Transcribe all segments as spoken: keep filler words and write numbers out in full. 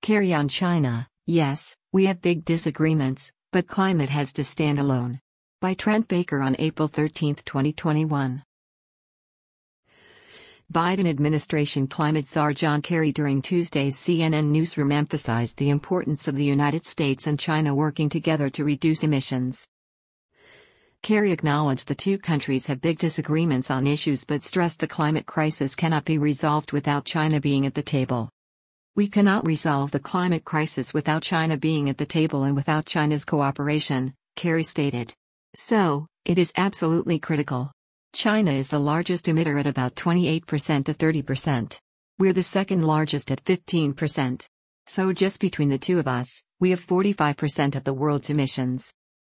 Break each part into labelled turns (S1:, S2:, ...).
S1: Carry on China. Yes, we have big disagreements, but climate has to stand alone. By Trent Baker on April thirteenth, twenty twenty-one. Biden administration climate czar John Kerry during Tuesday's C N N newsroom emphasized the importance of the United States and China working together to reduce emissions. Kerry acknowledged the two countries have big disagreements on issues but stressed the climate crisis cannot be resolved without China being at the table. We cannot resolve the climate crisis without China being at the table and without China's cooperation, Kerry stated. So, it is absolutely critical. China is the largest emitter at about twenty-eight percent to thirty percent. We're the second largest at fifteen percent. So just between the two of us, we have forty-five percent of the world's emissions.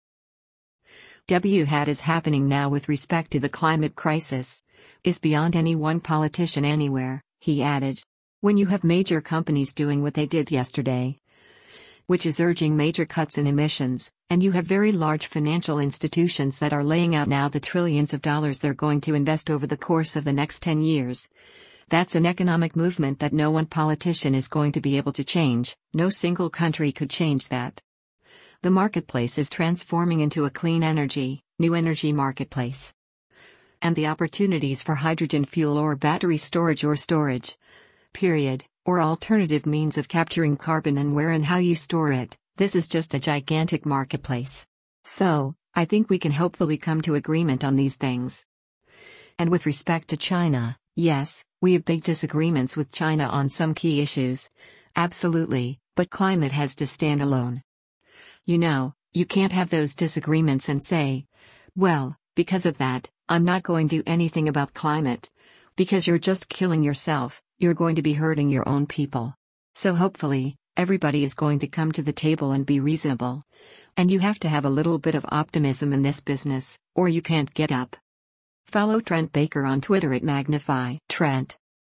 S1: What is happening now with respect to the climate crisis is beyond any one politician anywhere, he added. When you have major companies doing what they did yesterday, which is urging major cuts in emissions, and you have very large financial institutions that are laying out now the trillions of dollars they're going to invest over the course of the next ten years. That's an economic movement that no one politician is going to be able to change, no single country could change that. The marketplace is transforming into a clean energy, new energy marketplace. And the opportunities for hydrogen fuel or battery storage or storage, period, or alternative means of capturing carbon and where and how you store it, this is just a gigantic marketplace. So, I think we can hopefully come to agreement on these things. And with respect to China, yes, we have big disagreements with China on some key issues. Absolutely, but climate has to stand alone. You know, you can't have those disagreements and say, well, because of that, I'm not going to do anything about climate. Because you're just killing yourself, you're going to be hurting your own people. So hopefully, everybody is going to come to the table and be reasonable. And you have to have a little bit of optimism in this business, or you can't get up. Follow Trent Baker on Twitter at Magnify Trent.